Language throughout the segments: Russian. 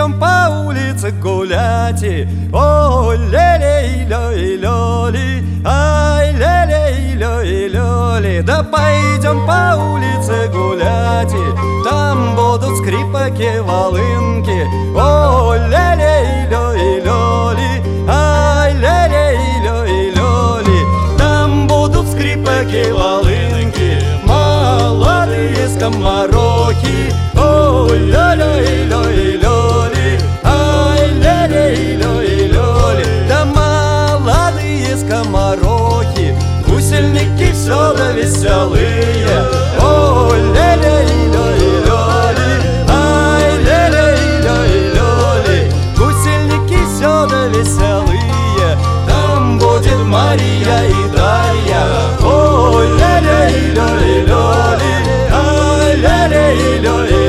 пойдем по улице гулять. Ой, ле-ле-ле-ле-ле, ай, ле-ле-ле-ле-ле. Да пойдем по улице гулять, там будут скрипаки, волынки. Ой, ле-ле-ле-ле-ле, ай, ле-ле-ле-ле-ле. Там будут скрипаки, волынки, молодые скомороки. Ой, ле-ле-ле-ле-ле, ай, ле-ле-ле-ле-ле. Да молодые скомороки, гусельники все да веселые. Ой, ле-ле-ле-ле-ле, ай, ле-ле-ле-ле-ле. Гусельники все да веселые, там будет Мария и Дарья. Ой, ле-ле-ле-ле-ле, ай, ле-ле-ле-ле-ле.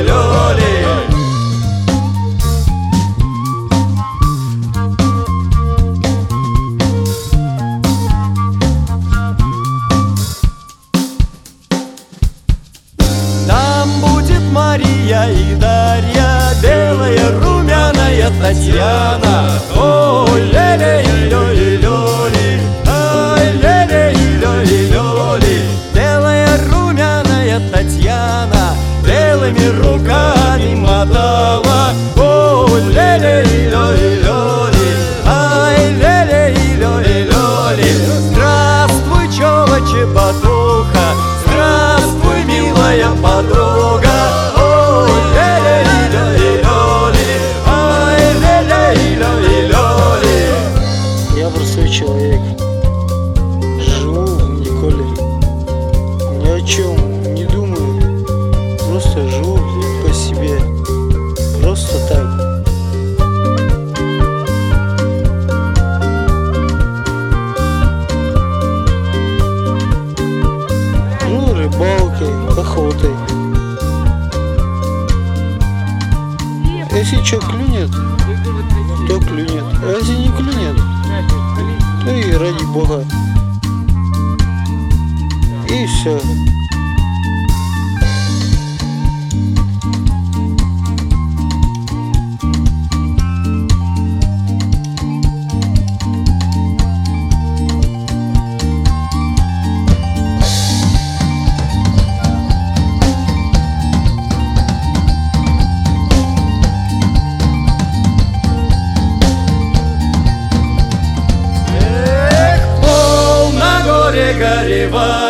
Мария и Дарья, белая, румяная Татьяна. Ой, ле-ле-ле-ле-ле, ай, ле-ле-ле-ле-ле. Белая, румяная Татьяна белыми руками мотала. Ой, ле-ле-ле-ле-ле, ай, ле-ле-ле-ле-ле. Здравствуй, чёва-чеботуха, здравствуй, милая подруга. Человек, живу в Николе, ни о чем не думаю, просто живу по себе, просто так. Ну, рыбалкой, охотой. Если что клюнет, то клюнет, а если не клюнет, ну и ради Бога. И все. Горевать.